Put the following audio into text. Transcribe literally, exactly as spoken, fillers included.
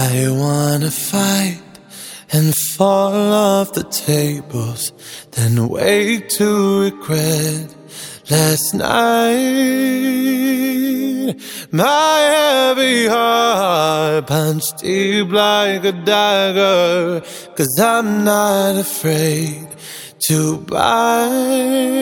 I wanna fight and fall off the tables, then wake to regret last night. My heavy heart punched deep like a dagger, 'cause I'm not afraid to bite.